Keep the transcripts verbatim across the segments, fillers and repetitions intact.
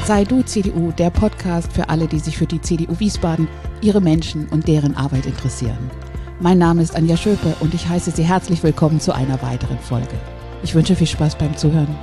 Sei du C D U, der Podcast für alle, die sich für die C D U Wiesbaden, ihre Menschen und deren Arbeit interessieren. Mein Name ist Anja Schöpe und ich heiße Sie herzlich willkommen zu einer weiteren Folge. Ich wünsche viel Spaß beim Zuhören.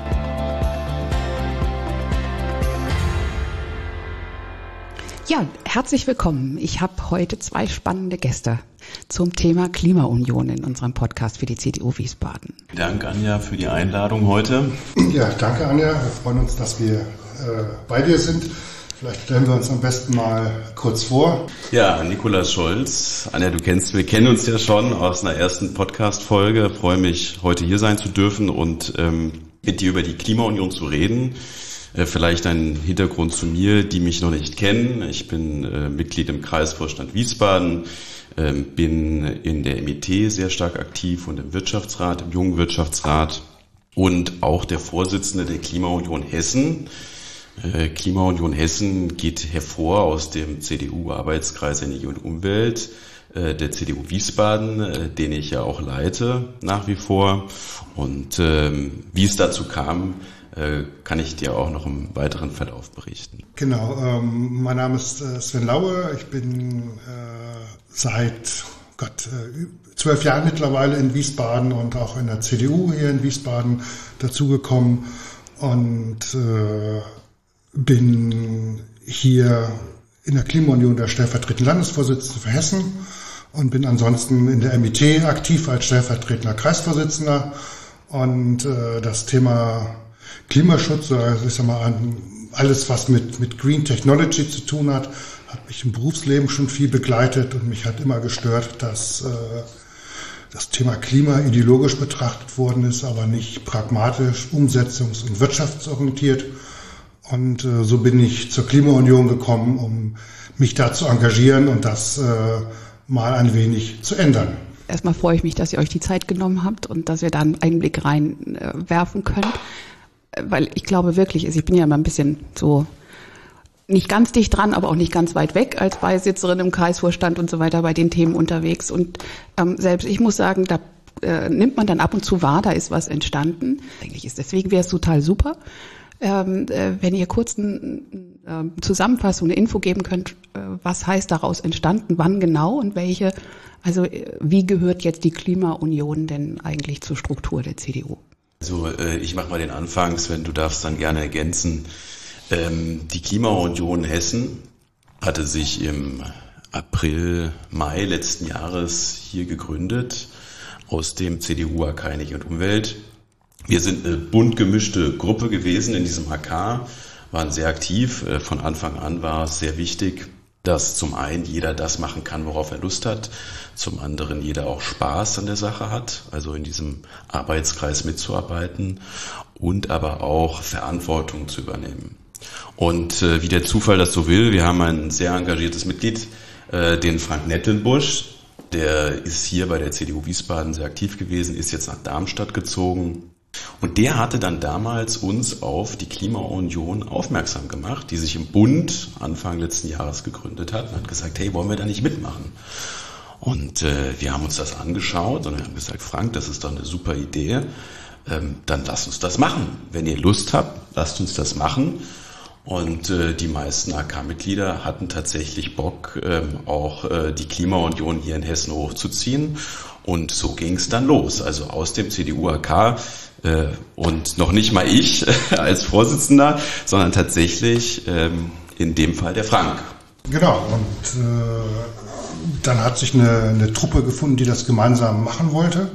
Ja, herzlich willkommen. Ich habe heute zwei spannende Gäste zum Thema Klimaunion in unserem Podcast für die C D U Wiesbaden. Danke, Anja, für die Einladung heute. Ja, danke, Anja. Wir freuen uns, dass wir äh, bei dir sind. Vielleicht stellen wir uns am besten mal kurz vor. Ja, Nikolaus Scholz. Anja, du kennst, wir kennen uns ja schon aus einer ersten Podcast-Folge. Ich freue mich, heute hier sein zu dürfen und ähm, mit dir über die Klimaunion zu reden. Äh, vielleicht ein Hintergrund zu mir, die mich noch nicht kennen. Ich bin äh, Mitglied im Kreisvorstand Wiesbaden, äh, bin in der M I T sehr stark aktiv und im Wirtschaftsrat, im Jungen Wirtschaftsrat und auch der Vorsitzende der Klimaunion Hessen. Klimaunion Hessen geht hervor aus dem C D U-Arbeitskreis Energie und Umwelt, der C D U Wiesbaden, den ich ja auch leite nach wie vor. Und ähm, wie es dazu kam, äh, kann ich dir auch noch im weiteren Verlauf berichten. Genau, ähm, mein Name ist äh, Sven Laue. Ich bin äh, seit Gott, äh, zwölf Jahren mittlerweile in Wiesbaden und auch in der C D U hier in Wiesbaden dazugekommen und äh, bin hier in der Klimaunion der stellvertretende Landesvorsitzende für Hessen und bin ansonsten in der M I T aktiv als stellvertretender Kreisvorsitzender. Und äh, das Thema Klimaschutz, also ich sag mal, alles was mit, mit Green Technology zu tun hat, hat mich im Berufsleben schon viel begleitet und mich hat immer gestört, dass äh, das Thema Klima ideologisch betrachtet worden ist, aber nicht pragmatisch, umsetzungs- und wirtschaftsorientiert. Und äh, so bin ich zur Klimaunion gekommen, um mich da zu engagieren und das äh, mal ein wenig zu ändern. Erstmal freue ich mich, dass ihr euch die Zeit genommen habt und dass wir da einen Einblick reinwerfen äh, können. Weil ich glaube wirklich, also ich bin ja immer ein bisschen so nicht ganz dicht dran, aber auch nicht ganz weit weg als Beisitzerin im Kreisvorstand und so weiter bei den Themen unterwegs. Und ähm, selbst ich muss sagen, da äh, nimmt man dann ab und zu wahr, da ist was entstanden. Eigentlich ist deswegen wäre es total super, Ähm, äh, wenn ihr kurz eine äh, Zusammenfassung, eine Info geben könnt, äh, was heißt daraus entstanden, wann genau und welche, also äh, wie gehört jetzt die Klimaunion denn eigentlich zur Struktur der C D U? Also äh, ich mache mal den Anfang, Sven, du darfst dann gerne ergänzen. Ähm, die Klimaunion Hessen hatte sich im April, Mai letzten Jahres hier gegründet aus dem C D U-A K Energie und Umwelt. Wir sind eine bunt gemischte Gruppe gewesen in diesem H K, waren sehr aktiv. Von Anfang an war es sehr wichtig, dass zum einen jeder das machen kann, worauf er Lust hat, zum anderen jeder auch Spaß an der Sache hat, also in diesem Arbeitskreis mitzuarbeiten und aber auch Verantwortung zu übernehmen. Und äh, wie der Zufall das so will, wir haben ein sehr engagiertes Mitglied, äh, den Frank Nettelbusch, der ist hier bei der C D U Wiesbaden sehr aktiv gewesen, ist jetzt nach Darmstadt gezogen. Und der hatte dann damals uns auf die Klimaunion aufmerksam gemacht, die sich im Bund Anfang letzten Jahres gegründet hat und hat gesagt, hey, wollen wir da nicht mitmachen? Und äh, wir haben uns das angeschaut und haben gesagt, Frank, das ist doch eine super Idee, ähm, dann lasst uns das machen. Wenn ihr Lust habt, lasst uns das machen. Und äh, die meisten A K-Mitglieder hatten tatsächlich Bock, ähm, auch äh, die Klimaunion hier in Hessen hochzuziehen. Und so ging es dann los. Also aus dem C D U-A K äh, und noch nicht mal ich als Vorsitzender, sondern tatsächlich ähm, in dem Fall der Frank. Genau, und äh, dann hat sich eine, eine Truppe gefunden, die das gemeinsam machen wollte.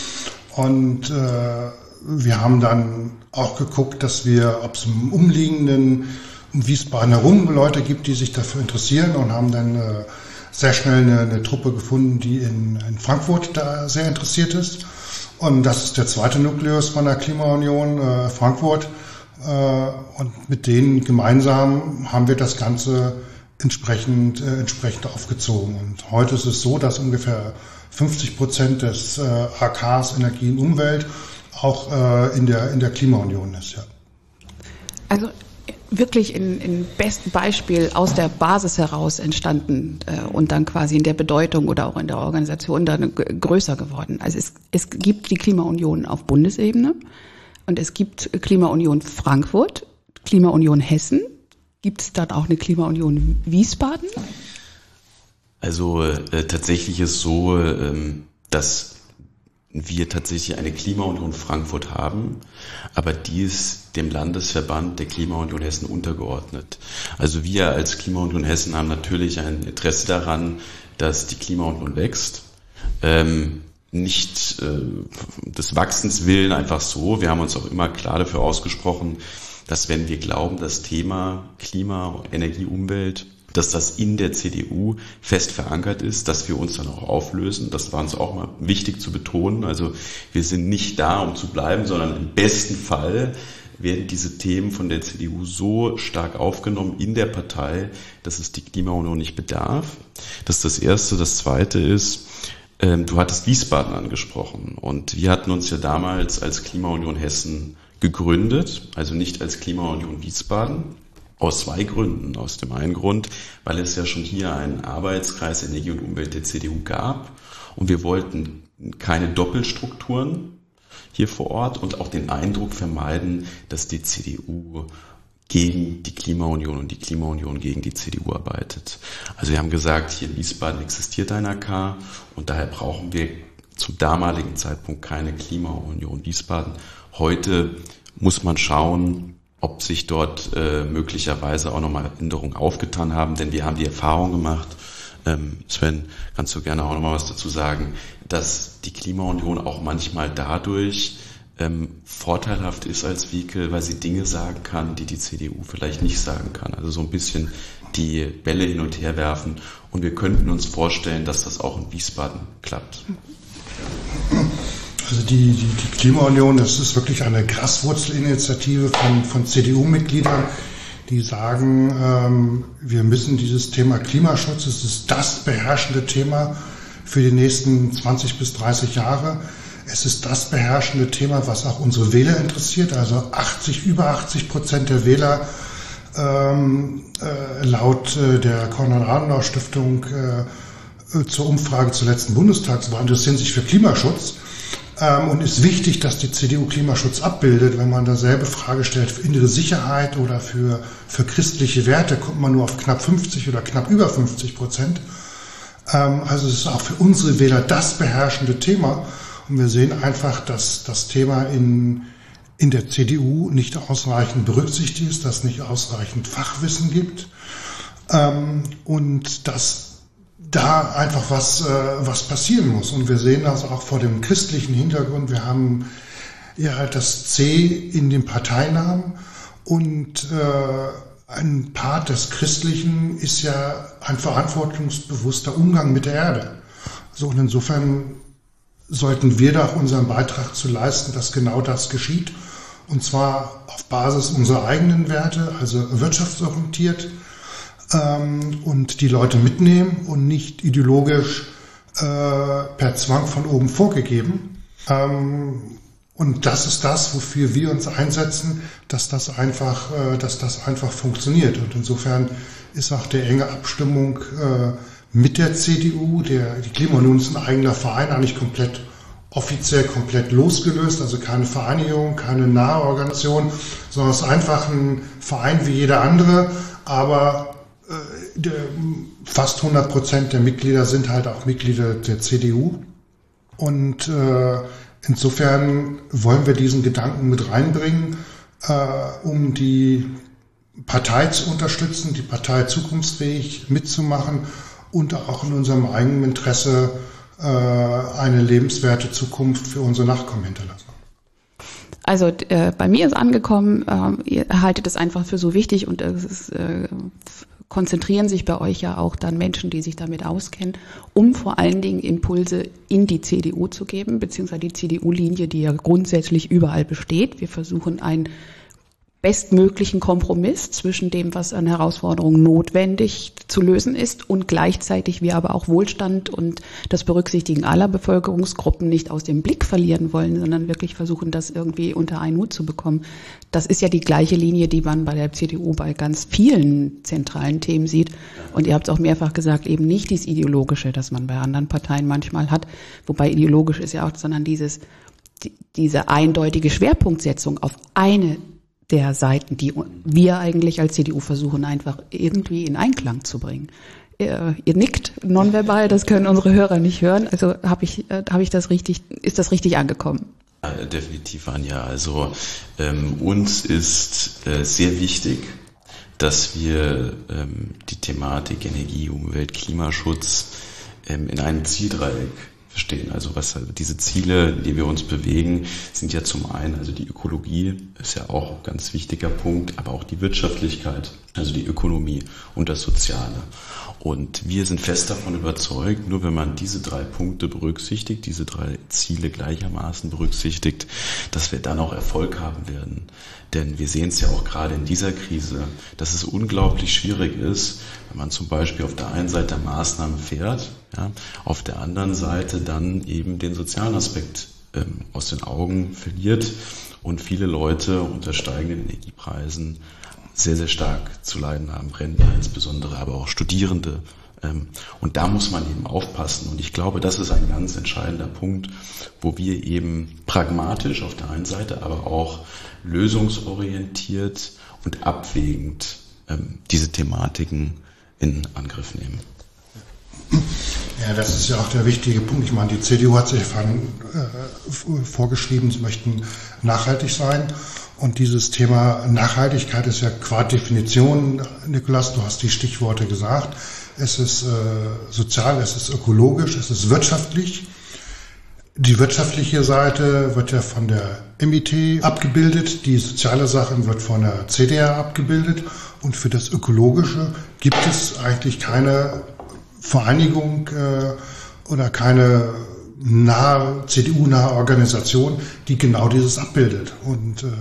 Und äh, wir haben dann auch geguckt, dass wir, ob es im umliegenden um Wiesbaden herum Leute gibt, die sich dafür interessieren und haben dann äh, sehr schnell eine, eine Truppe gefunden, die in, in Frankfurt da sehr interessiert ist. Und das ist der zweite Nukleus von der Klimaunion, äh, Frankfurt. Äh, und mit denen gemeinsam haben wir das Ganze entsprechend, äh, entsprechend aufgezogen. Und heute ist es so, dass ungefähr fünfzig Prozent des äh, A Ks Energie und Umwelt auch äh, in der in der Klimaunion ist, ja. Also wirklich in, in besten Beispiel aus der Basis heraus entstanden äh, und dann quasi in der Bedeutung oder auch in der Organisation dann g- größer geworden. Also es, es gibt die Klimaunion auf Bundesebene und es gibt Klimaunion Frankfurt, Klimaunion Hessen Gibt es dann auch eine Klimaunion Wiesbaden? Also äh, tatsächlich ist so, ähm, dass wir tatsächlich eine Klimaunion Frankfurt haben, aber die ist dem Landesverband der Klimaunion Hessen untergeordnet. Also wir als Klimaunion Hessen haben natürlich ein Interesse daran, dass die Klimaunion wächst. Ähm, nicht äh, des Wachsens willen einfach so. Wir haben uns auch immer klar dafür ausgesprochen, dass wenn wir glauben, das Thema Klima, Energie, Umwelt, dass das in der C D U fest verankert ist, dass wir uns dann auch auflösen. Das war uns auch mal wichtig zu betonen. Also wir sind nicht da, um zu bleiben, sondern im besten Fall werden diese Themen von der C D U so stark aufgenommen in der Partei, dass es die Klimaunion nicht bedarf. Das ist das Erste. Das Zweite ist, ähm, du hattest Wiesbaden angesprochen. Und wir hatten uns ja damals als Klimaunion Hessen gegründet, also nicht als Klimaunion Wiesbaden. Aus zwei Gründen. Aus dem einen Grund, weil es ja schon hier einen Arbeitskreis Energie und Umwelt der C D U gab und wir wollten keine Doppelstrukturen hier vor Ort und auch den Eindruck vermeiden, dass die C D U gegen die Klimaunion und die Klimaunion gegen die C D U arbeitet. Also wir haben gesagt, hier in Wiesbaden existiert ein A K und daher brauchen wir zum damaligen Zeitpunkt keine Klimaunion Wiesbaden. Heute muss man schauen, ob sich dort äh, möglicherweise auch nochmal Änderungen aufgetan haben, denn wir haben die Erfahrung gemacht, ähm, Sven, kannst du gerne auch nochmal was dazu sagen, dass die Klimaunion auch manchmal dadurch ähm, vorteilhaft ist als Vehikel, weil sie Dinge sagen kann, die die C D U vielleicht nicht sagen kann. Also so ein bisschen die Bälle hin und her werfen und wir könnten uns vorstellen, dass das auch in Wiesbaden klappt. Also die, die, die Klimaunion, das ist wirklich eine Graswurzelinitiative von, von C D U-Mitgliedern, die sagen, ähm, wir müssen dieses Thema Klimaschutz, es ist das beherrschende Thema für die nächsten zwanzig bis dreißig Jahre. Es ist das beherrschende Thema, was auch unsere Wähler interessiert. Also achtzig, über achtzig Prozent der Wähler ähm, äh, laut äh, der Konrad-Adenauer-Stiftung äh, zur Umfrage zur letzten Bundestagswahl interessieren sich für Klimaschutz. Ähm, und ist wichtig, dass die C D U Klimaschutz abbildet. Wenn man dasselbe Frage stellt für innere Sicherheit oder für, für christliche Werte, kommt man nur auf knapp fünfzig oder knapp über fünfzig Prozent. Ähm, also es ist auch für unsere Wähler das beherrschende Thema. Und wir sehen einfach, dass das Thema in, in der C D U nicht ausreichend berücksichtigt ist, dass es nicht ausreichend Fachwissen gibt. Ähm, und dass da einfach was, äh, was passieren muss. Und wir sehen das auch vor dem christlichen Hintergrund. Wir haben ja halt das C in dem Parteinamen und äh, ein Part des Christlichen ist ja ein verantwortungsbewusster Umgang mit der Erde. So, und insofern sollten wir da auch unseren Beitrag zu leisten, dass genau das geschieht. Und zwar auf Basis unserer eigenen Werte, also wirtschaftsorientiert, ähm, und die Leute mitnehmen und nicht ideologisch äh, per Zwang von oben vorgegeben. Ähm, und das ist das, wofür wir uns einsetzen, dass das einfach, äh, dass das einfach funktioniert. Und insofern ist auch die enge Abstimmung äh, mit der C D U, der, die Klimaunion ist ein eigener Verein, eigentlich komplett offiziell komplett losgelöst, also keine Vereinigung, keine nahe Organisation, sondern es ist einfach ein Verein wie jeder andere, aber äh, der, fast hundert Prozent der Mitglieder sind halt auch Mitglieder der C D U und äh, insofern wollen wir diesen Gedanken mit reinbringen, äh, um die Partei zu unterstützen, die Partei zukunftsfähig mitzumachen und auch in unserem eigenen Interesse äh, eine lebenswerte Zukunft für unsere Nachkommen hinterlassen. Also äh, bei mir ist angekommen, äh, ihr haltet es einfach für so wichtig und es ist, äh, konzentrieren sich bei euch ja auch dann Menschen, die sich damit auskennen, um vor allen Dingen Impulse in die C D U zu geben, beziehungsweise die C D U-Linie, die ja grundsätzlich überall besteht. Wir versuchen einen bestmöglichen Kompromiss zwischen dem, was an Herausforderungen notwendig zu lösen ist und gleichzeitig wir aber auch Wohlstand und das Berücksichtigen aller Bevölkerungsgruppen nicht aus dem Blick verlieren wollen, sondern wirklich versuchen, das irgendwie unter einen Hut zu bekommen. Das ist ja die gleiche Linie, die man bei der C D U bei ganz vielen zentralen Themen sieht. Und ihr habt es auch mehrfach gesagt, eben nicht dieses Ideologische, das man bei anderen Parteien manchmal hat, wobei ideologisch ist ja auch, sondern dieses, die, diese eindeutige Schwerpunktsetzung auf eine der Seiten, die wir eigentlich als C D U versuchen, einfach irgendwie in Einklang zu bringen. Ihr, ihr nickt nonverbal, das können unsere Hörer nicht hören. Also habe ich, äh, habe ich das richtig, ist das richtig angekommen? Ja, definitiv, Anja. Also ähm, uns ist äh, sehr wichtig, dass wir ähm, die Thematik Energie, Umwelt, Klimaschutz ähm, in einem Zieldreieck verstehen. Also was diese Ziele, die wir uns bewegen, sind ja zum einen, also die Ökologie ist ja auch ein ganz wichtiger Punkt, aber auch die Wirtschaftlichkeit, also die Ökonomie und das Soziale. Und wir sind fest davon überzeugt, nur wenn man diese drei Punkte berücksichtigt, diese drei Ziele gleichermaßen berücksichtigt, dass wir dann auch Erfolg haben werden. Denn wir sehen es ja auch gerade in dieser Krise, dass es unglaublich schwierig ist, wenn man zum Beispiel auf der einen Seite Maßnahmen fährt, ja, auf der anderen Seite dann eben den sozialen Aspekt ähm, aus den Augen verliert und viele Leute unter steigenden Energiepreisen sehr, sehr stark zu leiden haben, Rentner insbesondere, aber auch Studierende. Und da muss man eben aufpassen. Und ich glaube, das ist ein ganz entscheidender Punkt, wo wir eben pragmatisch auf der einen Seite, aber auch lösungsorientiert und abwägend diese Thematiken in Angriff nehmen. Ja, das ist ja auch der wichtige Punkt. Ich meine, die C D U hat sich von, äh, vorgeschrieben, sie möchten nachhaltig sein. Und dieses Thema Nachhaltigkeit ist ja qua Definition, Nikolaus, du hast die Stichworte gesagt, es ist äh, sozial, es ist ökologisch, es ist wirtschaftlich. Die wirtschaftliche Seite wird ja von der M I T abgebildet, die soziale Sache wird von der C D R abgebildet und für das Ökologische gibt es eigentlich keine Vereinigung äh, oder keine nahe, C D U-nahe Organisation, die genau dieses abbildet. Und äh,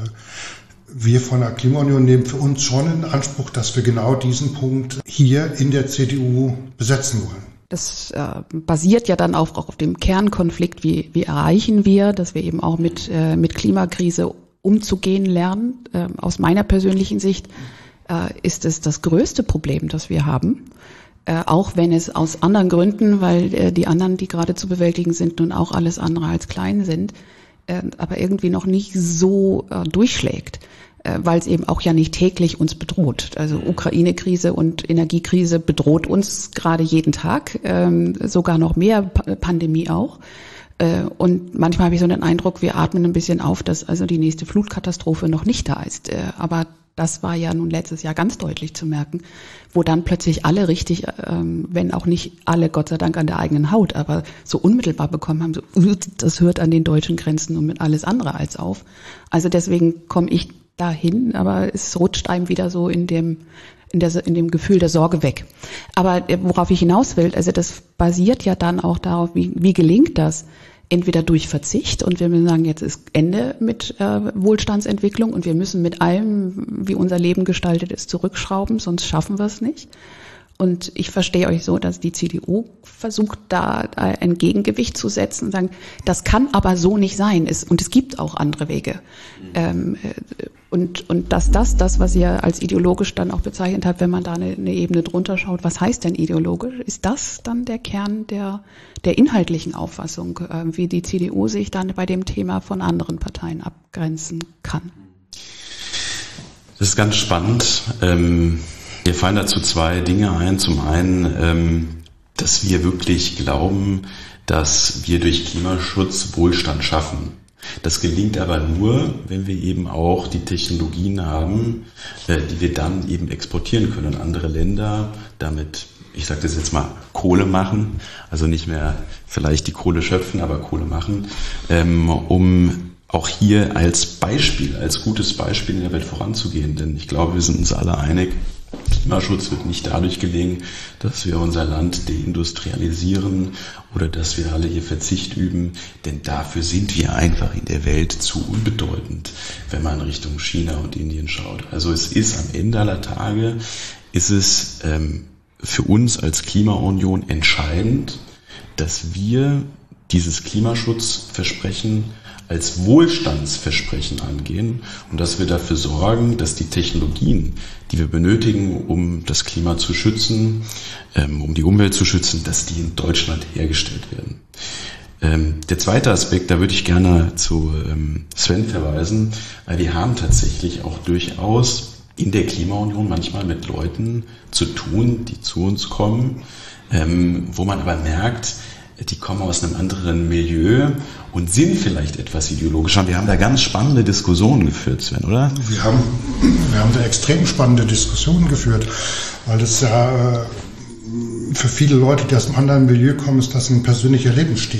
wir von der Klimaunion nehmen für uns schon in Anspruch, dass wir genau diesen Punkt hier in der C D U besetzen wollen. Das äh, basiert ja dann auch, auch auf dem Kernkonflikt, wie, wie erreichen wir, dass wir eben auch mit, äh, mit Klimakrise umzugehen lernen. Äh, aus meiner persönlichen Sicht äh, ist es das größte Problem, das wir haben. Äh, auch wenn es aus anderen Gründen, weil äh, die anderen, die gerade zu bewältigen sind, nun auch alles andere als klein sind, äh, aber irgendwie noch nicht so äh, durchschlägt, äh, weil es eben auch ja nicht täglich uns bedroht. Also Ukraine-Krise und Energiekrise bedroht uns gerade jeden Tag, äh, sogar noch mehr, P- Pandemie auch. Äh, und manchmal habe ich so den Eindruck, wir atmen ein bisschen auf, dass also die nächste Flutkatastrophe noch nicht da ist. Äh, aber das war ja nun letztes Jahr ganz deutlich zu merken, wo dann plötzlich alle richtig, ähm, wenn auch nicht alle, Gott sei Dank, an der eigenen Haut, aber so unmittelbar bekommen haben, so, das hört an den deutschen Grenzen und mit alles andere als auf. Also deswegen komme ich dahin, aber es rutscht einem wieder so in dem, in der, in dem Gefühl der Sorge weg. Aber worauf ich hinaus will, also das basiert ja dann auch darauf, wie, wie gelingt das? Entweder durch Verzicht und wir müssen sagen, jetzt ist Ende mit äh, Wohlstandsentwicklung und wir müssen mit allem, wie unser Leben gestaltet ist, zurückschrauben, sonst schaffen wir es nicht. Und ich verstehe euch so, dass die C D U versucht, da ein Gegengewicht zu setzen und sagen, das kann aber so nicht sein. Es, und es gibt auch andere Wege. Mhm. Ähm, und, und dass das, das, was ihr als ideologisch dann auch bezeichnet habt, wenn man da eine, eine Ebene drunter schaut, was heißt denn ideologisch? Ist das dann der Kern der, der inhaltlichen Auffassung, äh, wie die C D U sich dann bei dem Thema von anderen Parteien abgrenzen kann? Das ist ganz spannend. Ähm Mir fallen dazu zwei Dinge ein. Zum einen, dass wir wirklich glauben, dass wir durch Klimaschutz Wohlstand schaffen. Das gelingt aber nur, wenn wir eben auch die Technologien haben, die wir dann eben exportieren können in andere Länder, damit, ich sage das jetzt mal, Kohle machen, also nicht mehr vielleicht die Kohle schöpfen, aber Kohle machen, um auch hier als Beispiel, als gutes Beispiel in der Welt voranzugehen. Denn ich glaube, wir sind uns alle einig, Klimaschutz wird nicht dadurch gelingen, dass wir unser Land deindustrialisieren oder dass wir alle hier Verzicht üben, denn dafür sind wir einfach in der Welt zu unbedeutend, wenn man Richtung China und Indien schaut. Also es ist am Ende aller Tage, ist es ähm, für uns als Klimaunion entscheidend, dass wir dieses Klimaschutzversprechen als Wohlstandsversprechen angehen und dass wir dafür sorgen, dass die Technologien, die wir benötigen, um das Klima zu schützen, ähm, um die Umwelt zu schützen, dass die in Deutschland hergestellt werden. Ähm, der zweite Aspekt, da würde ich gerne zu ähm, Sven verweisen. Äh, wir haben tatsächlich auch durchaus in der Klimaunion manchmal mit Leuten zu tun, die zu uns kommen, ähm, wo man aber merkt, die kommen aus einem anderen Milieu und sind vielleicht etwas ideologischer. Wir haben da ganz spannende Diskussionen geführt, Sven, oder? Wir haben, wir haben da extrem spannende Diskussionen geführt, weil das ja äh, für viele Leute, die aus einem anderen Milieu kommen, ist das ein persönlicher Lebensstil.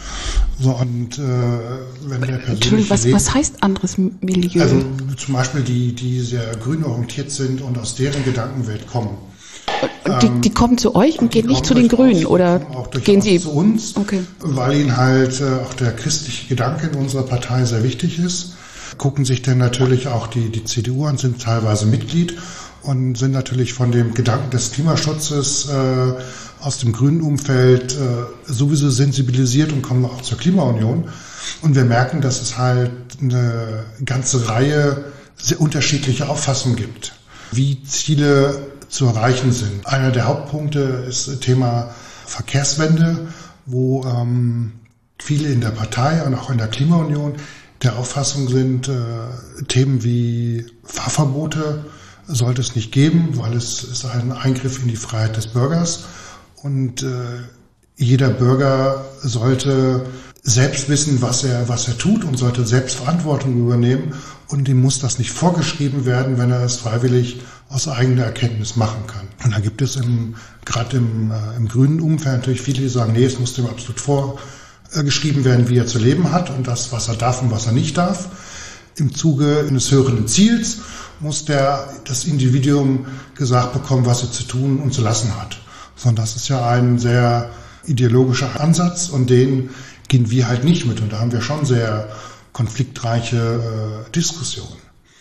So, und äh, wenn der persönliche Entschuldigung, was, was heißt anderes Milieu? Also zum Beispiel die, die sehr grün orientiert sind und aus deren Gedankenwelt kommen. Und die, die kommen zu euch und gehen nicht zu den Grünen, oder gehen sie zu uns, okay. Weil ihnen halt äh, auch der christliche Gedanke in unserer Partei sehr wichtig ist. Gucken sich dann natürlich auch die, die C D U an, sind teilweise Mitglied und sind natürlich von dem Gedanken des Klimaschutzes äh, aus dem grünen Umfeld äh, sowieso sensibilisiert und kommen auch zur Klimaunion. Und wir merken, dass es halt eine ganze Reihe sehr unterschiedlicher Auffassungen gibt, wie Ziele zu erreichen sind. Einer der Hauptpunkte ist das Thema Verkehrswende, wo ähm, viele in der Partei und auch in der Klimaunion der Auffassung sind, äh, Themen wie Fahrverbote sollte es nicht geben, weil es ist ein Eingriff in die Freiheit des Bürgers. Und äh, jeder Bürger sollte selbst wissen, was er, was er tut und sollte selbst Verantwortung übernehmen. Und ihm muss das nicht vorgeschrieben werden, wenn er es freiwillig aus eigener Erkenntnis machen kann. Und da gibt es im, gerade im, äh, im grünen Umfeld natürlich viele, die sagen, nee, es muss dem absolut vorgeschrieben werden, wie er zu leben hat und das, was er darf und was er nicht darf. Im Zuge eines höheren Ziels muss der, das Individuum gesagt bekommen, was er zu tun und zu lassen hat. Sondern das ist ja ein sehr ideologischer Ansatz und den gehen wir halt nicht mit. Und da haben wir schon sehr konfliktreiche äh, Diskussionen.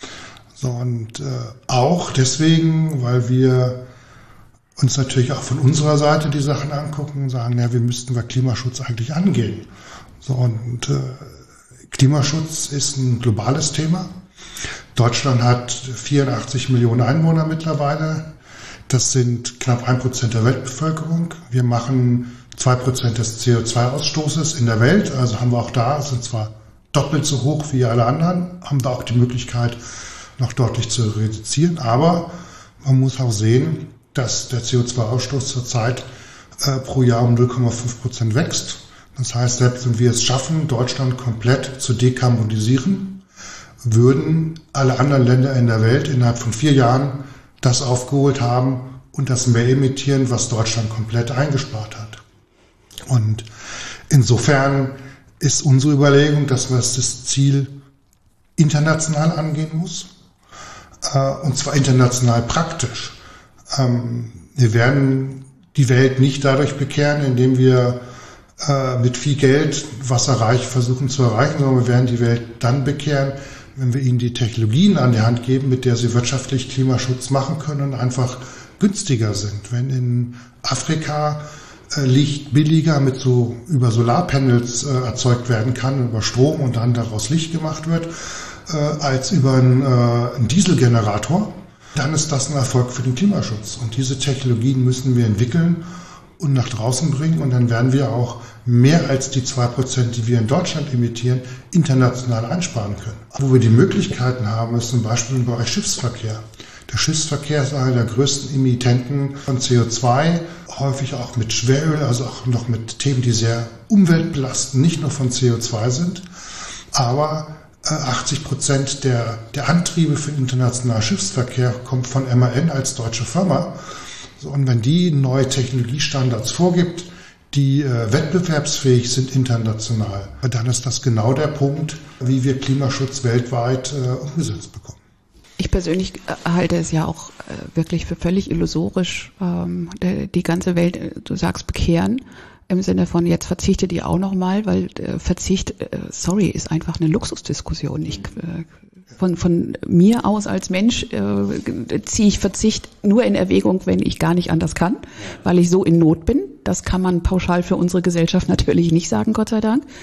So, und äh, auch deswegen, weil wir uns natürlich auch von unserer Seite die Sachen angucken und sagen, ja, wie müssten wir Klimaschutz eigentlich angehen? So, und äh, Klimaschutz ist ein globales Thema. Deutschland hat vierundachtzig Millionen Einwohner mittlerweile. Das sind knapp ein Prozent der Weltbevölkerung. Wir machen zwei Prozent des C O zwei Ausstoßes in der Welt. Also haben wir auch da, sind zwar doppelt so hoch wie alle anderen, haben da auch die Möglichkeit, noch deutlich zu reduzieren. Aber man muss auch sehen, dass der C O zwei Ausstoß zurzeit äh, pro Jahr um null Komma fünf Prozent wächst. Das heißt, selbst wenn wir es schaffen, Deutschland komplett zu dekarbonisieren, würden alle anderen Länder in der Welt innerhalb von vier Jahren das aufgeholt haben und das mehr emittieren, was Deutschland komplett eingespart hat. Und insofern ist unsere Überlegung, dass man das Ziel international angehen muss, äh, und zwar international praktisch. Ähm, wir werden die Welt nicht dadurch bekehren, indem wir äh, mit viel Geld was erreichen, versuchen zu erreichen, sondern wir werden die Welt dann bekehren, wenn wir ihnen die Technologien an die Hand geben, mit der sie wirtschaftlich Klimaschutz machen können und einfach günstiger sind. Wenn in Afrika äh, Licht billiger mit so über Solarpanels äh, erzeugt werden kann, über Strom und dann daraus Licht gemacht wird, äh, als über einen, äh, einen Dieselgenerator, dann ist das ein Erfolg für den Klimaschutz. Und diese Technologien müssen wir entwickeln und nach draußen bringen. Und dann werden wir auch mehr als die zwei Prozent, die wir in Deutschland emittieren, international einsparen können. Wo wir die Möglichkeiten haben, ist zum Beispiel im Bereich Schiffsverkehr. Der Schiffsverkehr ist einer der größten Emittenten von C O zwei, häufig auch mit Schweröl, also auch noch mit Themen, die sehr umweltbelastend, nicht nur von C O zwei sind. Aber achtzig Prozent der, der Antriebe für den internationalen Schiffsverkehr kommt von M A N als deutsche Firma. So, und wenn die neue Technologiestandards vorgibt, die äh, wettbewerbsfähig sind international, dann ist das genau der Punkt, wie wir Klimaschutz weltweit äh, umgesetzt bekommen. Ich persönlich halte es ja auch äh, wirklich für völlig illusorisch, ähm, die, die ganze Welt, äh, du sagst, bekehren. Im Sinne von, jetzt verzichte die auch nochmal, weil äh, Verzicht, äh, sorry, ist einfach eine Luxusdiskussion. Ich, äh, von, von mir aus als Mensch äh, ziehe ich Verzicht nur in Erwägung, wenn ich gar nicht anders kann, weil ich so in Not bin. Das kann man pauschal für unsere Gesellschaft natürlich nicht sagen, Gott sei Dank.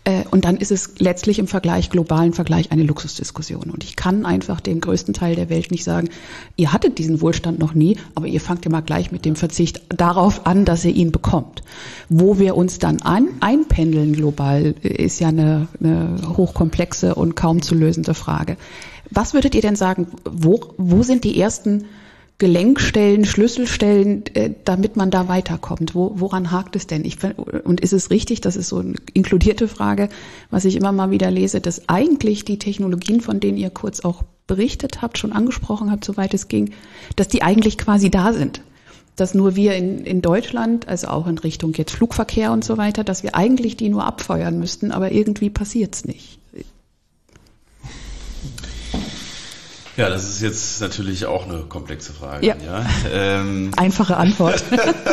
Und dann ist es letztlich im Vergleich, globalen Vergleich, eine Luxusdiskussion. Und ich kann einfach dem größten Teil der Welt nicht sagen, ihr hattet diesen Wohlstand noch nie, aber ihr fangt immer gleich mit dem Verzicht darauf an, dass ihr ihn bekommt. Wo wir uns dann an, einpendeln global, ist ja eine, eine hochkomplexe und kaum zu lösende Frage. Was würdet ihr denn sagen, wo, wo sind die ersten Gelenkstellen, Schlüsselstellen, äh, damit man da weiterkommt? Wo, woran hakt es denn? Ich, und ist es richtig, das ist so eine inkludierte Frage, was ich immer mal wieder lese, dass eigentlich die Technologien, von denen ihr kurz auch berichtet habt, schon angesprochen habt, soweit es ging, dass die eigentlich quasi da sind. Dass nur wir in, in Deutschland, also auch in Richtung jetzt Flugverkehr und so weiter, dass wir eigentlich die nur abfeuern müssten, aber irgendwie passiert's nicht. Ja, das ist jetzt natürlich auch eine komplexe Frage. Ja. Ja? Ähm, Einfache Antwort.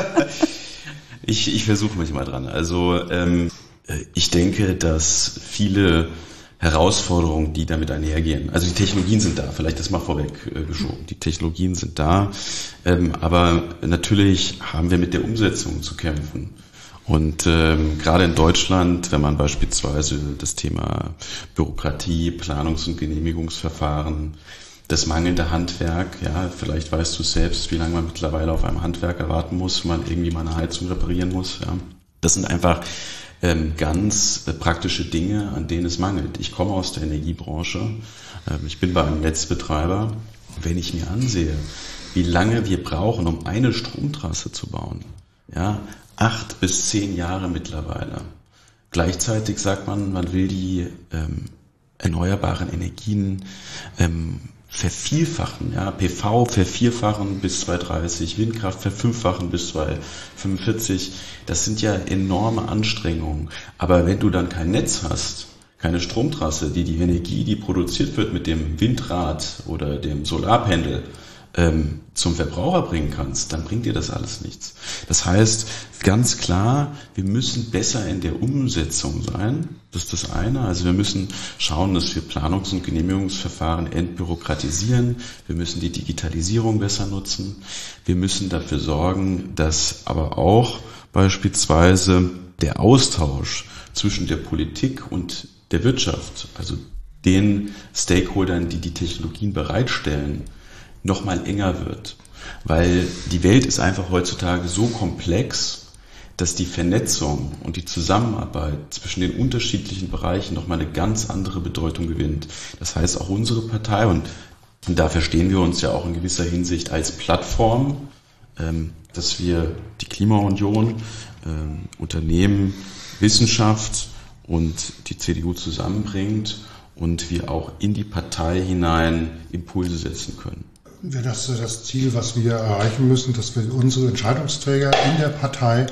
ich ich versuche mich mal dran. Also ähm, ich denke, dass viele Herausforderungen, die damit einhergehen, also die Technologien sind da, vielleicht das mal vorweg äh, geschoben, die Technologien sind da, ähm, aber natürlich haben wir mit der Umsetzung zu kämpfen. Und ähm, gerade in Deutschland, wenn man beispielsweise das Thema Bürokratie, Planungs- und Genehmigungsverfahren, das mangelnde Handwerk, ja, vielleicht weißt du selbst, wie lange man mittlerweile auf einem Handwerker warten muss, wenn man irgendwie mal eine Heizung reparieren muss. Ja. Das sind einfach ähm, ganz äh, praktische Dinge, an denen es mangelt. Ich komme aus der Energiebranche, ähm, ich bin bei einem Netzbetreiber. Wenn ich mir ansehe, wie lange wir brauchen, um eine Stromtrasse zu bauen, ja, acht bis zehn Jahre mittlerweile. Gleichzeitig sagt man, man will die ähm, erneuerbaren Energien ähm, vervielfachen, ja, P V vervierfachen bis zweitausenddreißig, Windkraft verfünffachen bis zweitausendfünfundvierzig. Das sind ja enorme Anstrengungen. Aber wenn du dann kein Netz hast, keine Stromtrasse, die die Energie, die produziert wird mit dem Windrad oder dem Solarpanel, ähm, zum Verbraucher bringen kannst, dann bringt dir das alles nichts. Das heißt, ganz klar, wir müssen besser in der Umsetzung sein. Das ist das eine. Also wir müssen schauen, dass wir Planungs- und Genehmigungsverfahren entbürokratisieren. Wir müssen die Digitalisierung besser nutzen. Wir müssen dafür sorgen, dass aber auch beispielsweise der Austausch zwischen der Politik und der Wirtschaft, also den Stakeholdern, die die Technologien bereitstellen, noch mal enger wird. Weil die Welt ist einfach heutzutage so komplex, dass die Vernetzung und die Zusammenarbeit zwischen den unterschiedlichen Bereichen noch mal eine ganz andere Bedeutung gewinnt. Das heißt, auch unsere Partei, und, und da verstehen wir uns ja auch in gewisser Hinsicht als Plattform, ähm, dass wir die Klimaunion, ähm, Unternehmen, Wissenschaft und die C D U zusammenbringt und wir auch in die Partei hinein Impulse setzen können. Ja, das ist das Ziel, was wir erreichen müssen, dass wir unsere Entscheidungsträger in der Partei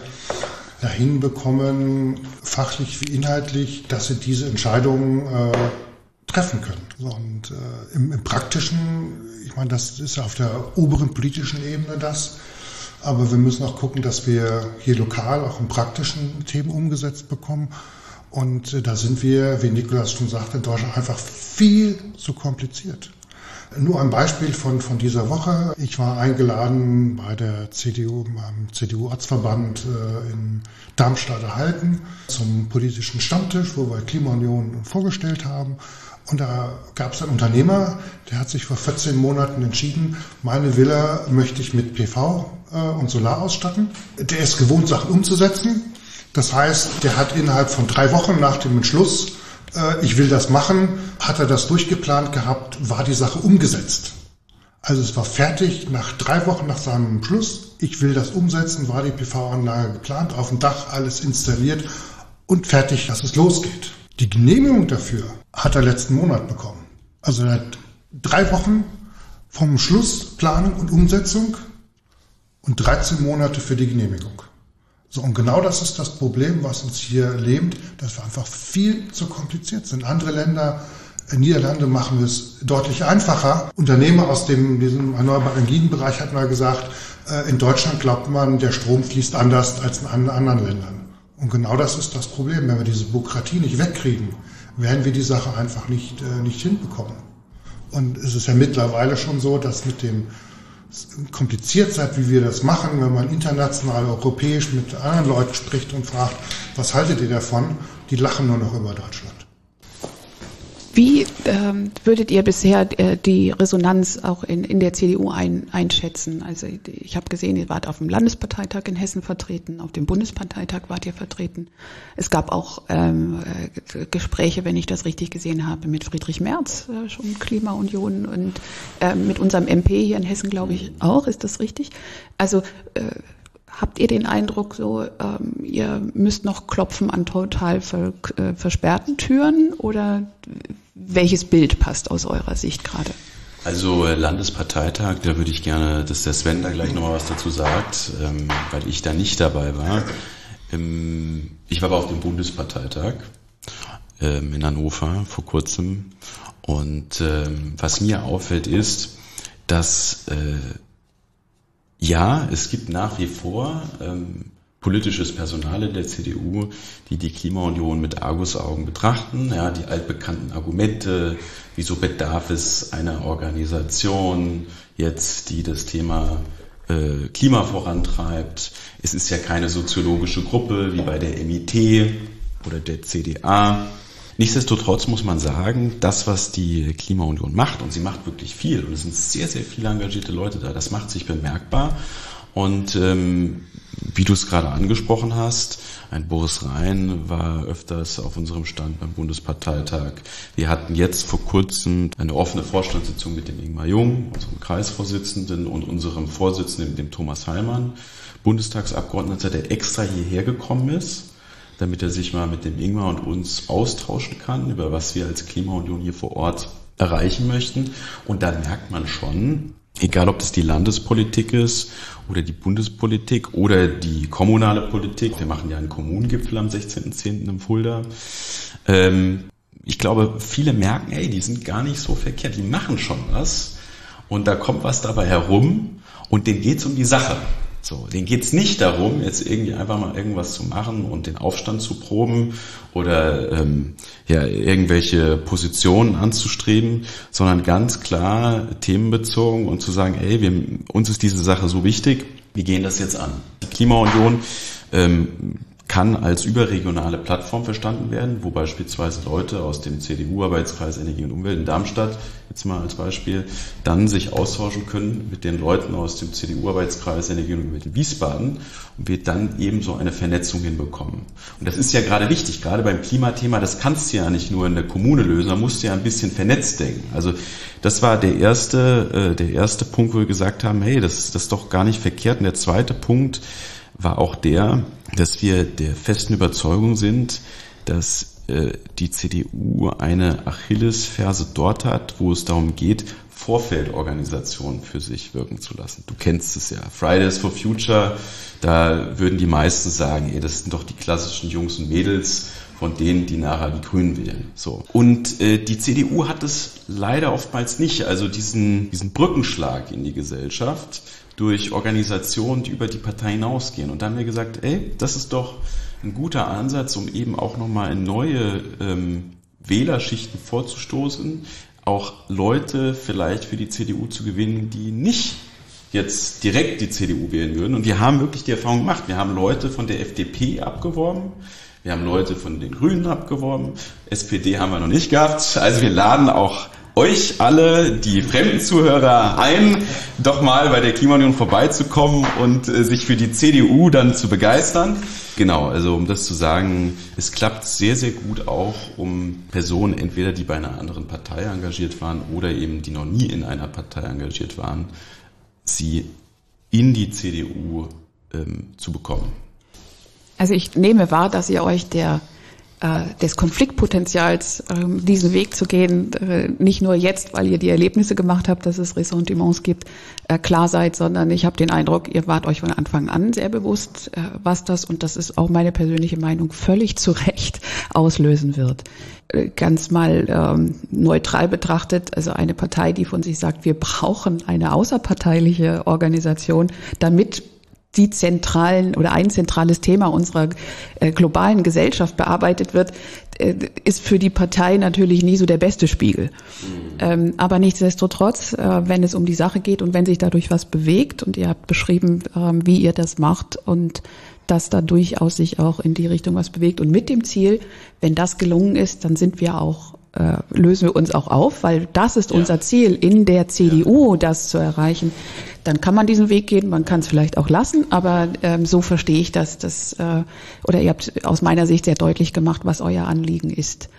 dahin bekommen, fachlich wie inhaltlich, dass sie diese Entscheidungen äh, treffen können. Und äh, im, im Praktischen, ich meine, das ist auf der oberen politischen Ebene das, aber wir müssen auch gucken, dass wir hier lokal auch in praktischen Themen umgesetzt bekommen. Und äh, da sind wir, wie Nikolaus schon sagte, in Deutschland einfach viel zu kompliziert. Nur ein Beispiel von, von dieser Woche. Ich war eingeladen bei der C D U, beim C D U-Ortsverband äh, in Darmstadt-Erhalten zum politischen Stammtisch, wo wir Klimaunion vorgestellt haben. Und da gab es einen Unternehmer, der hat sich vor vierzehn Monaten entschieden, meine Villa möchte ich mit P V äh, und Solar ausstatten. Der ist gewohnt, Sachen umzusetzen. Das heißt, der hat innerhalb von drei Wochen nach dem Entschluss, ich will das machen, hat er das durchgeplant gehabt, war die Sache umgesetzt. Also es war fertig, nach drei Wochen nach seinem Schluss, ich will das umsetzen, war die P V-Anlage geplant, auf dem Dach alles installiert und fertig, dass es losgeht. Die Genehmigung dafür hat er letzten Monat bekommen. Also er hat drei Wochen vom Schluss, Planung und Umsetzung und dreizehn Monate für die Genehmigung. So, und genau das ist das Problem, was uns hier lähmt, dass wir einfach viel zu kompliziert sind. Andere Länder, in Niederlande machen wir es deutlich einfacher. Unternehmer aus dem, diesem erneuerbaren Energienbereich hat mal gesagt, in Deutschland glaubt man, der Strom fließt anders als in anderen Ländern. Und genau das ist das Problem. Wenn wir diese Bürokratie nicht wegkriegen, werden wir die Sache einfach nicht, nicht hinbekommen. Und es ist ja mittlerweile schon so, dass mit dem kompliziert seid, wie wir das machen, wenn man international, europäisch mit anderen Leuten spricht und fragt, was haltet ihr davon, die lachen nur noch über Deutschland. Wie ähm, würdet ihr bisher äh, die Resonanz auch in, in der C D U ein, einschätzen? Also ich habe gesehen, ihr wart auf dem Landesparteitag in Hessen vertreten, auf dem Bundesparteitag wart ihr vertreten. Es gab auch ähm, äh, Gespräche, wenn ich das richtig gesehen habe, mit Friedrich Merz, äh, schon Klimaunion, und äh, mit unserem M P hier in Hessen, glaube ich, auch. Ist das richtig? Also äh, habt ihr den Eindruck, so ähm, ihr müsst noch klopfen an total ver, äh, versperrten Türen, oder welches Bild passt aus eurer Sicht gerade? Also äh, Landesparteitag, da würde ich gerne, dass der Sven da gleich nochmal was dazu sagt, ähm, weil ich da nicht dabei war. Ähm, ich war aber auf dem Bundesparteitag ähm, in Hannover vor kurzem, und ähm, was mir auffällt ist, dass äh, ja, es gibt nach wie vor ähm, politisches Personal in der C D U, die die Klimaunion mit Argusaugen betrachten. Ja, die altbekannten Argumente, wieso bedarf es einer Organisation jetzt, die das Thema äh, Klima vorantreibt. Es ist ja keine soziologische Gruppe wie bei der M I T oder der C D A. Nichtsdestotrotz muss man sagen, das, was die Klimaunion macht, und sie macht wirklich viel, und es sind sehr, sehr viele engagierte Leute da, das macht sich bemerkbar. Und ähm, wie du es gerade angesprochen hast, ein Boris Rhein war öfters auf unserem Stand beim Bundesparteitag. Wir hatten jetzt vor kurzem eine offene Vorstandssitzung mit dem Ingmar Jung, unserem Kreisvorsitzenden, und unserem Vorsitzenden, dem Thomas Heilmann, Bundestagsabgeordneter, der extra hierher gekommen ist, damit er sich mal mit dem Ingmar und uns austauschen kann, über was wir als Klimaunion hier vor Ort erreichen möchten. Und da merkt man schon, egal ob das die Landespolitik ist oder die Bundespolitik oder die kommunale Politik, wir machen ja einen Kommunengipfel am sechzehnten zehnten im Fulda, ähm, ich glaube, viele merken, ey, die sind gar nicht so verkehrt, die machen schon was, und da kommt was dabei herum, und denen geht's um die Sache. So, denen geht's nicht darum, jetzt irgendwie einfach mal irgendwas zu machen und den Aufstand zu proben oder ähm, ja irgendwelche Positionen anzustreben, sondern ganz klar themenbezogen und zu sagen, ey, wir, uns ist diese Sache so wichtig, wir gehen das jetzt an. Die Klimaunion ähm, kann als überregionale Plattform verstanden werden, wo beispielsweise Leute aus dem C D U-Arbeitskreis Energie und Umwelt in Darmstadt, jetzt mal als Beispiel, dann sich austauschen können mit den Leuten aus dem C D U-Arbeitskreis Energie und Umwelt in Wiesbaden, und wir dann eben so eine Vernetzung hinbekommen. Und das ist ja gerade wichtig, gerade beim Klimathema, das kannst du ja nicht nur in der Kommune lösen, da musst du ja ein bisschen vernetzt denken. Also das war der erste, äh, der erste Punkt, wo wir gesagt haben, hey, das, das ist doch gar nicht verkehrt. Und der zweite Punkt war auch der, dass wir der festen Überzeugung sind, dass äh, die C D U eine Achillesferse dort hat, wo es darum geht, Vorfeldorganisationen für sich wirken zu lassen. Du kennst es ja. Fridays for Future, da würden die meisten sagen, ey, das sind doch die klassischen Jungs und Mädels, von denen, die nachher die Grünen wählen. So. Und äh, die C D U hat es leider oftmals nicht, also diesen, diesen Brückenschlag in die Gesellschaft durch Organisationen, die über die Partei hinausgehen. Und da haben wir gesagt, ey, das ist doch ein guter Ansatz, um eben auch nochmal in neue ähm, Wählerschichten vorzustoßen, auch Leute vielleicht für die C D U zu gewinnen, die nicht jetzt direkt die C D U wählen würden. Und wir haben wirklich die Erfahrung gemacht. Wir haben Leute von der F D P abgeworben, wir haben Leute von den Grünen abgeworben, S P D haben wir noch nicht gehabt. Also wir laden auch euch alle, die fremden Zuhörer, ein, doch mal bei der Klimaunion vorbeizukommen und äh, sich für die C D U dann zu begeistern. Genau, also um das zu sagen, es klappt sehr, sehr gut auch, um Personen, entweder die bei einer anderen Partei engagiert waren oder eben die noch nie in einer Partei engagiert waren, sie in die C D U ähm, zu bekommen. Also ich nehme wahr, dass ihr euch der des Konfliktpotenzials, diesen Weg zu gehen, nicht nur jetzt, weil ihr die Erlebnisse gemacht habt, dass es Ressentiments gibt, klar seid, sondern ich habe den Eindruck, ihr wart euch von Anfang an sehr bewusst, was das, und das ist auch meine persönliche Meinung, völlig zu Recht auslösen wird. Ganz mal ähm, neutral betrachtet, also eine Partei, die von sich sagt, wir brauchen eine außerparteiliche Organisation, damit die zentralen oder ein zentrales Thema unserer äh, globalen Gesellschaft bearbeitet wird, äh, ist für die Partei natürlich nie so der beste Spiegel. Mhm. Ähm, aber nichtsdestotrotz, äh, wenn es um die Sache geht und wenn sich dadurch was bewegt, und ihr habt beschrieben, äh, wie ihr das macht, und dass da durchaus sich auch in die Richtung was bewegt. Und mit dem Ziel, wenn das gelungen ist, dann sind wir auch, äh, lösen wir uns auch auf, weil das ist ja unser Ziel, in der C D U das zu erreichen. Dann kann man diesen Weg gehen, man kann es vielleicht auch lassen, aber ähm, so verstehe ich das, das äh, oder ihr habt aus meiner Sicht sehr deutlich gemacht, was euer Anliegen ist.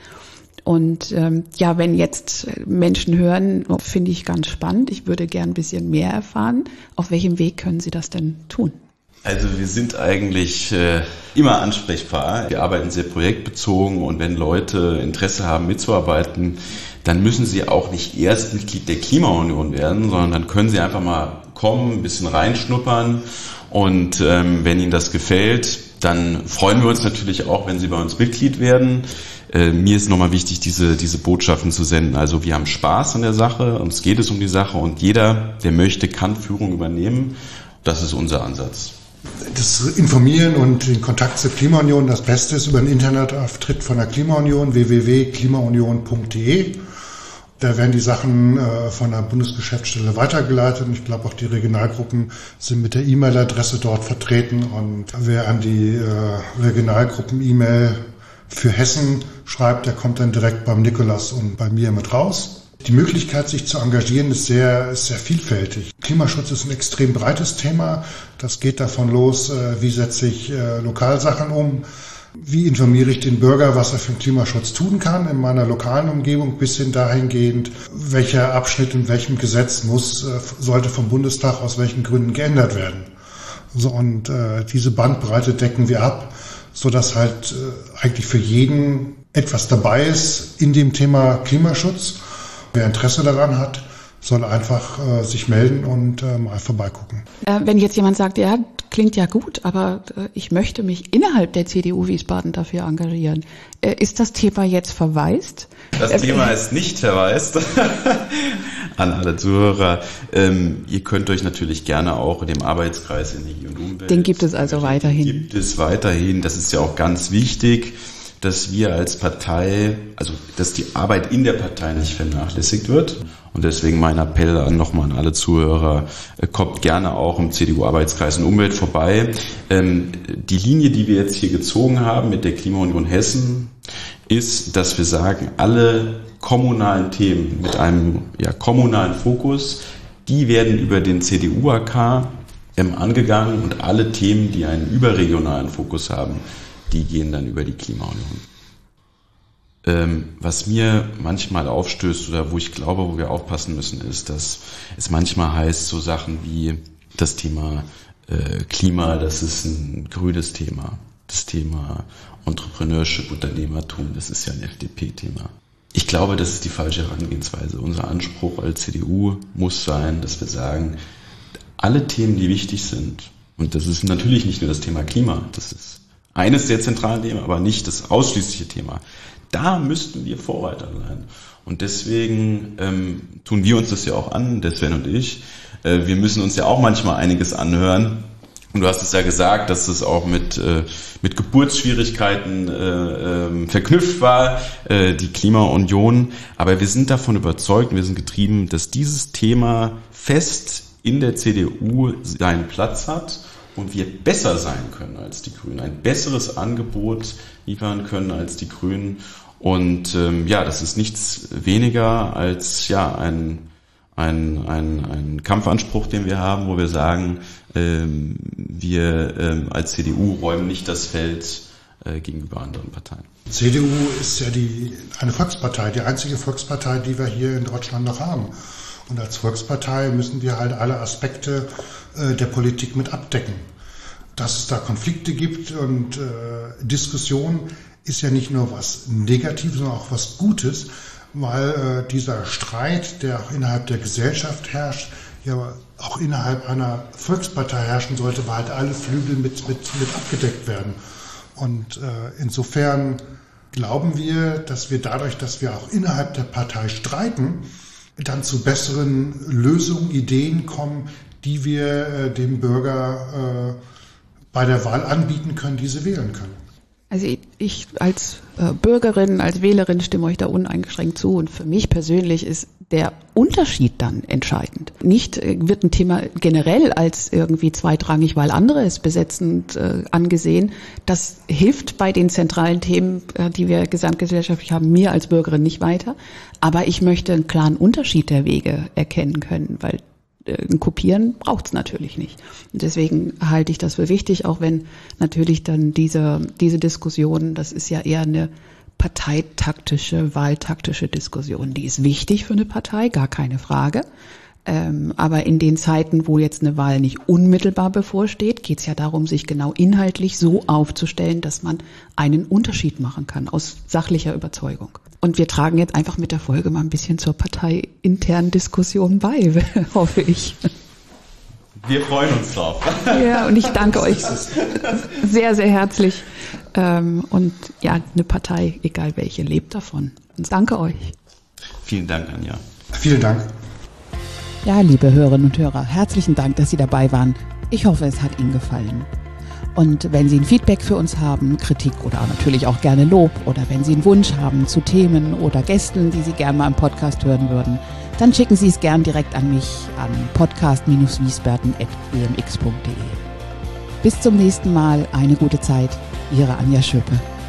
Und ähm, ja, wenn jetzt Menschen hören, finde ich ganz spannend. Ich würde gern ein bisschen mehr erfahren. Auf welchem Weg können Sie das denn tun? Also wir sind eigentlich äh, immer ansprechbar. Wir arbeiten sehr projektbezogen und wenn Leute Interesse haben mitzuarbeiten, dann müssen sie auch nicht erst Mitglied der Klimaunion werden, sondern dann können sie einfach mal kommen, ein bisschen reinschnuppern und ähm, wenn Ihnen das gefällt, dann freuen wir uns natürlich auch, wenn Sie bei uns Mitglied werden. Äh, mir ist nochmal wichtig, diese diese Botschaften zu senden. Also wir haben Spaß an der Sache, uns geht es um die Sache und jeder, der möchte, kann Führung übernehmen. Das ist unser Ansatz. Das Informieren und den Kontakt zur Klimaunion, das Beste ist über einen Internetauftritt von der Klimaunion, w w w punkt klimaunion punkt d e. Da werden die Sachen äh, von der Bundesgeschäftsstelle weitergeleitet und ich glaube auch die Regionalgruppen sind mit der E-Mail-Adresse dort vertreten und wer an die äh, Regionalgruppen-E-Mail für Hessen schreibt, der kommt dann direkt beim Nikolas und bei mir mit raus. Die Möglichkeit, sich zu engagieren, ist sehr, ist sehr vielfältig. Klimaschutz ist ein extrem breites Thema. Das geht davon los, äh, wie setze ich äh, Lokalsachen um, wie informiere ich den Bürger, was er für den Klimaschutz tun kann in meiner lokalen Umgebung, bis hin dahingehend, welcher Abschnitt in welchem Gesetz muss, äh, sollte vom Bundestag aus welchen Gründen geändert werden. So, und äh, diese Bandbreite decken wir ab, sodass halt äh, eigentlich für jeden etwas dabei ist in dem Thema Klimaschutz. Wer Interesse daran hat, soll einfach äh, sich melden und äh, mal vorbeigucken. Äh, wenn jetzt jemand sagt, ja, klingt ja gut, aber äh, ich möchte mich innerhalb der C D U Wiesbaden dafür engagieren. Äh, ist das Thema jetzt verwaist? Das äh, Thema ist nicht verwaist. An alle Zuhörer. Ähm, ihr könnt euch natürlich gerne auch in dem Arbeitskreis Energie und Umwelt. Den gibt es also weiterhin. Den gibt es weiterhin. Das ist ja auch ganz wichtig, dass wir als Partei, also dass die Arbeit in der Partei nicht vernachlässigt wird. Und deswegen mein Appell an nochmal an alle Zuhörer, kommt gerne auch im C D U-Arbeitskreis in Umwelt vorbei. Ähm, die Linie, die wir jetzt hier gezogen haben mit der Klimaunion Hessen, ist, dass wir sagen, alle kommunalen Themen mit einem ja, kommunalen Fokus, die werden über den C D U-A K ähm, angegangen und alle Themen, die einen überregionalen Fokus haben, die gehen dann über die Klimaunion. Ähm, was mir manchmal aufstößt oder wo ich glaube, wo wir aufpassen müssen, ist, dass es manchmal heißt, so Sachen wie das Thema äh, Klima, das ist ein grünes Thema. Das Thema Entrepreneurship, Unternehmertum, das ist ja ein F D P-Thema. Ich glaube, das ist die falsche Herangehensweise. Unser Anspruch als C D U muss sein, dass wir sagen, alle Themen, die wichtig sind, und das ist natürlich nicht nur das Thema Klima, das ist eines der zentralen Themen, aber nicht das ausschließliche Thema. Da müssten wir Vorreiter sein. Und deswegen ähm, tun wir uns das ja auch an, der Sven und ich. Äh, wir müssen uns ja auch manchmal einiges anhören. Und du hast es ja gesagt, dass es auch mit äh, mit Geburtsschwierigkeiten äh, äh, verknüpft war, äh, die Klimaunion. Aber wir sind davon überzeugt, wir sind getrieben, dass dieses Thema fest in der C D U seinen Platz hat. Und wir besser sein können als die Grünen, ein besseres Angebot liefern können als die Grünen. Und ähm, ja, das ist nichts weniger als ja ein, ein, ein, ein Kampfanspruch, den wir haben, wo wir sagen, ähm, wir ähm, als C D U räumen nicht das Feld äh, gegenüber anderen Parteien. C D U ist ja die eine Volkspartei, die einzige Volkspartei, die wir hier in Deutschland noch haben. Und als Volkspartei müssen wir halt alle Aspekte äh, der Politik mit abdecken. Dass es da Konflikte gibt und äh, Diskussionen ist ja nicht nur was Negatives, sondern auch was Gutes, weil äh, dieser Streit, der auch innerhalb der Gesellschaft herrscht, ja auch innerhalb einer Volkspartei herrschen sollte, weil halt alle Flügel mit, mit, mit abgedeckt werden. Und äh, insofern glauben wir, dass wir dadurch, dass wir auch innerhalb der Partei streiten, dann zu besseren Lösungen, Ideen kommen, die wir äh, dem Bürger äh, bei der Wahl anbieten können, die sie wählen können. Also ich, ich als äh, Bürgerin, als Wählerin stimme euch da uneingeschränkt zu. Und für mich persönlich ist der Unterschied dann entscheidend. Nicht äh, wird ein Thema generell als irgendwie zweitrangig, weil andere es besetzen, äh, angesehen. Das hilft bei den zentralen Themen, äh, die wir gesamtgesellschaftlich haben, mir als Bürgerin nicht weiter. Aber ich möchte einen klaren Unterschied der Wege erkennen können, weil ein Kopieren braucht es natürlich nicht. Und deswegen halte ich das für wichtig, auch wenn natürlich dann diese, diese Diskussion, das ist ja eher eine parteitaktische, wahltaktische Diskussion. Die ist wichtig für eine Partei, gar keine Frage. Ähm, aber in den Zeiten, wo jetzt eine Wahl nicht unmittelbar bevorsteht, geht es ja darum, sich genau inhaltlich so aufzustellen, dass man einen Unterschied machen kann, aus sachlicher Überzeugung. Und wir tragen jetzt einfach mit der Folge mal ein bisschen zur parteiinternen Diskussion bei, hoffe ich. Wir freuen uns drauf. Ja, und ich danke euch sehr, sehr herzlich. Und ja, eine Partei, egal welche, lebt davon. Und danke euch. Vielen Dank, Anja. Vielen Dank. Ja, liebe Hörerinnen und Hörer, herzlichen Dank, dass Sie dabei waren. Ich hoffe, es hat Ihnen gefallen. Und wenn Sie ein Feedback für uns haben, Kritik oder natürlich auch gerne Lob, oder wenn Sie einen Wunsch haben zu Themen oder Gästen, die Sie gerne mal im Podcast hören würden, dann schicken Sie es gern direkt an mich an podcast Bindestrich wiesbaden at g m x punkt d e. Bis zum nächsten Mal, eine gute Zeit, Ihre Anja Schöpe.